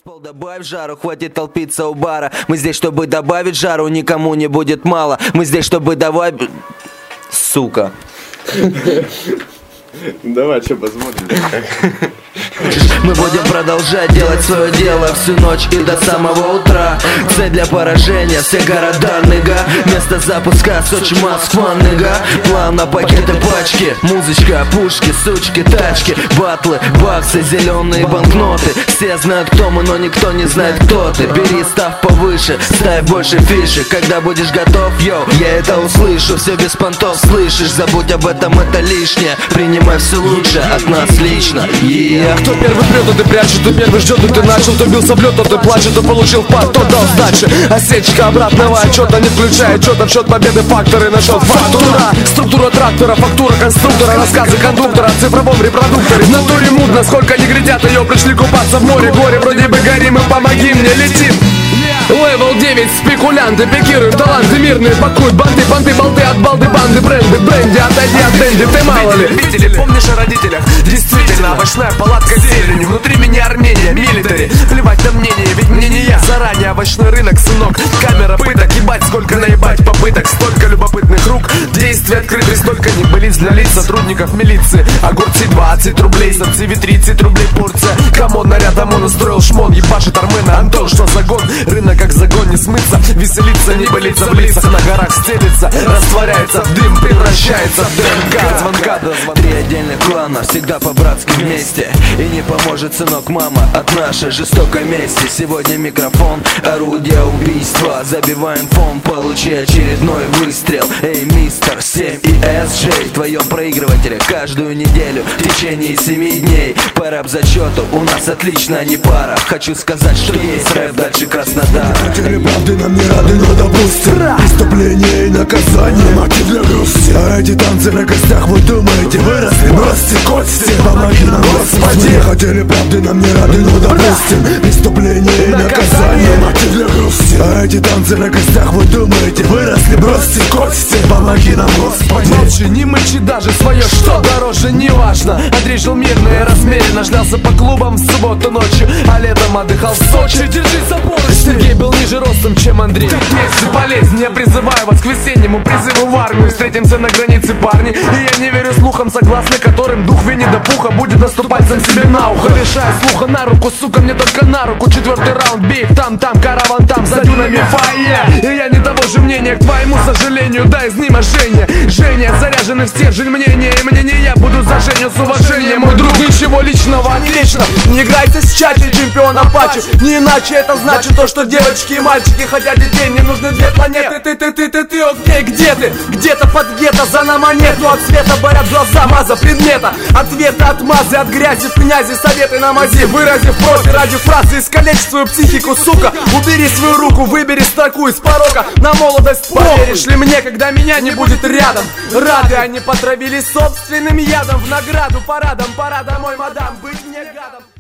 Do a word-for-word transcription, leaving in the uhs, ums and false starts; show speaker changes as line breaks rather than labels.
Танцпол, добавь жару, хватит толпиться у бара. Мы здесь, чтобы добавить жару, никому не будет мало. Мы здесь, чтобы добавить... Сука.
Давай, что посмотрим.
Мы будем продолжать делать свое дело всю ночь и до самого утра. Цель для поражения, все города, ныга. Место запуска, Сочи, Москва, ныга. План на пакеты, пачки, музычка, пушки, сучки, тачки, батлы, баксы, зеленые банкноты. Все знают, кто мы, но никто не знает, кто ты. Бери, став повыше, ставь больше фишек. Когда будешь готов, йоу, я это услышу. Все без понтов, слышишь, забудь об этом, это лишнее. Принимай все лучшее от нас лично, yeah.
Кто первый прет, тот и прячет, кто первый ждет, тот и начал. Кто бился в лед, тот и плачет, кто получил пад, тот дал сдачи. Осечка обратного отчета не включает счет, отсчет победы, факторы на счет фактура. Структура трактора, фактура конструктора, рассказы кондуктора о цифровом репродукторе. В натуре мудно, сколько не глядят, ее пришли купаться в море. Горе, вроде бы горим, и помоги мне, летим. Левел девять, спекулянты, пикируют, таланты мирные, пакуют банды, банды, болты от балды, банды, бренды, бренди, отойди от дэнди, ты мало ли. Видели, помнишь о родителях? Действительно, овощная палатка зелени, внутри меня Армения, милитари. Плевать на мнение, ведь мне не я. Заранее овощной рынок, сынок, камера пыток, ебать, сколько наебать попыток, столько любопытных рук, действий открытых, столько небылиц для лиц сотрудников милиции. Огурцы двадцать рублей, сапсиви тридцать рублей порция. Камон, наряд ОМОН устроил шмон, ебашит Армена Антон, что за гон? Рынок как загон не смыться, веселиться, не болится в лицах, на горах стелится, растворяется в дым, превращается в ДНК. Звонка до звонка.
Три отдельных клана, всегда по-братски вместе. И не поможет, сынок, мама, от нашей жестокой мести. Сегодня микрофон, орудие убийства. Забиваем фон, получи очередной выстрел. Эй, мистер семь и эс джей в твоем проигрывателе каждую неделю в течение семи дней. По рэп-зачету у нас отлично, а не пара. Хочу сказать, что есть рэп дальше Краснодар.
Хотели правды, нам не рады, но допустим преступление и наказание, маки для грусти. А эти танцы на костях, вы думаете, выросли? Бросьте кости, помоги нам, Господи. Хотели правды, нам не рады, но допустим преступление и наказание, маки для грусти. А эти танцы на костях, вы думаете, выросли? Бросьте кости, помоги нам, Господи.
Молчи, не мычи даже, свое что дороже, не важно. Андрей жил мирно и размеренно, шлялся по клубам в субботу ночью, а летом отдыхал в Сочи. Держи запор. Сергей был ниже ростом, чем Андрей. Так вместе полезен, я призываю вас к весеннему призыву в армию. Встретимся на границе, парни. И я не верю слухам, согласно которым дух Винни-да-Пуха будет наступать сам себе на ухо. Лишая слуха на руку, сука, мне только на руку. Четвертый раунд, бей там, там, караван там, за дюнами фае. И я не того же мнения, к твоему сожалению, да, изнеможение. Женя, заряжены в стержень мнения, и мне не я буду за Женю с уважением. Мой друг, ничего личного, отлично. Не играйте с чати, чемпион Апачи. Не иначе это значит то, что девочки и мальчики хотят детей. Мне нужны две планеты. Ты, ты, ты, ты, ты, окей, где ты? Где-то под гетто, за на монету. От света борят глаза, маза предмета. Ответы от мазы, от грязи в князи. Советы на мази, выразив профи ради фразы. Искалечь свою психику, сука. Убери свою руку, выбери строку из порока. На молодость поверишь ли мне, когда меня не будет рядом? Рады они потравились собственным ядом. В награду парадом, пора домой, мадам, быть мне гадом.